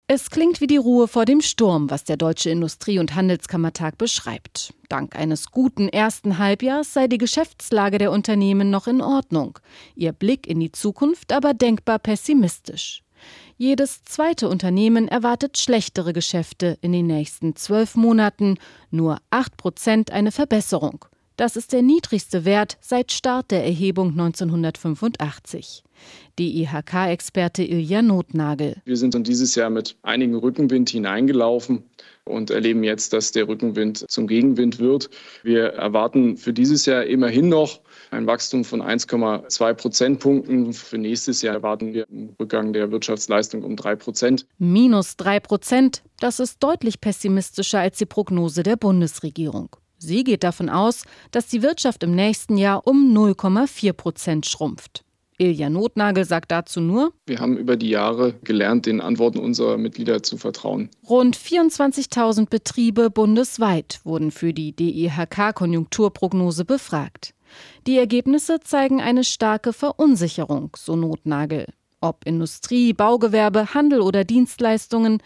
Es klingt wie die Ruhe vor dem Sturm, was der Deutsche Industrie- und Handelskammertag beschreibt. Dank eines guten ersten Halbjahrs sei die Geschäftslage der Unternehmen noch in Ordnung. Ihr Blick in die Zukunft aber denkbar pessimistisch. Jedes zweite Unternehmen erwartet schlechtere Geschäfte in den nächsten 12 Monaten, nur 8% eine Verbesserung. Das ist der niedrigste Wert seit Start der Erhebung 1985. DIHK-Experte Ilja Nothnagel. Wir sind in dieses Jahr mit einigem Rückenwind hineingelaufen und erleben jetzt, dass der Rückenwind zum Gegenwind wird. Wir erwarten für dieses Jahr immerhin noch ein Wachstum von 1,2 Prozentpunkten. Für nächstes Jahr erwarten wir einen Rückgang der Wirtschaftsleistung um 3%. Minus 3%, das ist deutlich pessimistischer als die Prognose der Bundesregierung. Sie geht davon aus, dass die Wirtschaft im nächsten Jahr um 0,4% schrumpft. Ilja Nothnagel sagt dazu nur: Wir haben über die Jahre gelernt, den Antworten unserer Mitglieder zu vertrauen. Rund 24.000 Betriebe bundesweit wurden für die DIHK-Konjunkturprognose befragt. Die Ergebnisse zeigen eine starke Verunsicherung, so Nothnagel. Ob Industrie, Baugewerbe, Handel oder Dienstleistungen,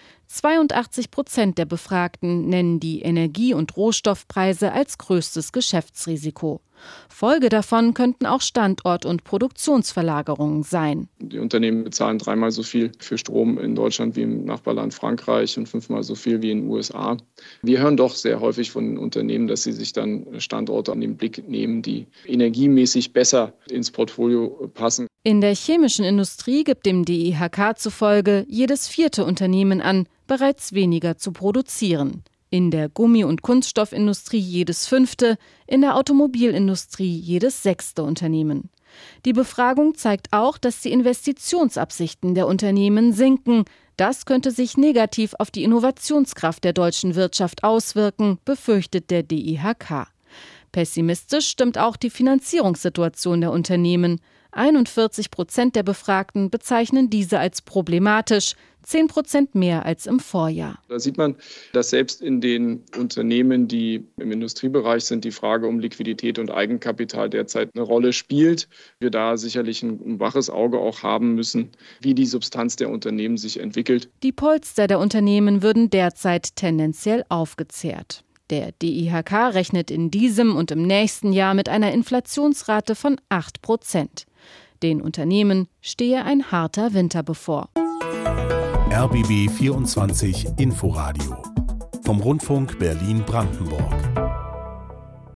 82% der Befragten nennen die Energie- und Rohstoffpreise als größtes Geschäftsrisiko. Folge davon könnten auch Standort- und Produktionsverlagerungen sein. Die Unternehmen bezahlen 3-mal so viel für Strom in Deutschland wie im Nachbarland Frankreich und 5-mal so viel wie in den USA. Wir hören doch sehr häufig von den Unternehmen, dass sie sich dann Standorte an den Blick nehmen, die energiemäßig besser ins Portfolio passen. In der chemischen Industrie gibt dem DIHK zufolge jedes 4. Unternehmen an, bereits weniger zu produzieren. In der Gummi- und Kunststoffindustrie jedes 5., in der Automobilindustrie jedes 6. Unternehmen. Die Befragung zeigt auch, dass die Investitionsabsichten der Unternehmen sinken. Das könnte sich negativ auf die Innovationskraft der deutschen Wirtschaft auswirken, befürchtet der DIHK. Pessimistisch stimmt auch die Finanzierungssituation der Unternehmen. 41% der Befragten bezeichnen diese als problematisch, 10% mehr als im Vorjahr. Da sieht man, dass selbst in den Unternehmen, die im Industriebereich sind, die Frage um Liquidität und Eigenkapital derzeit eine Rolle spielt. Wir da sicherlich ein waches Auge auch haben müssen, wie die Substanz der Unternehmen sich entwickelt. Die Polster der Unternehmen würden derzeit tendenziell aufgezehrt. Der DIHK rechnet in diesem und im nächsten Jahr mit einer Inflationsrate von 8%. Den Unternehmen stehe ein harter Winter bevor. RBB 24 Inforadio vom Rundfunk Berlin-Brandenburg.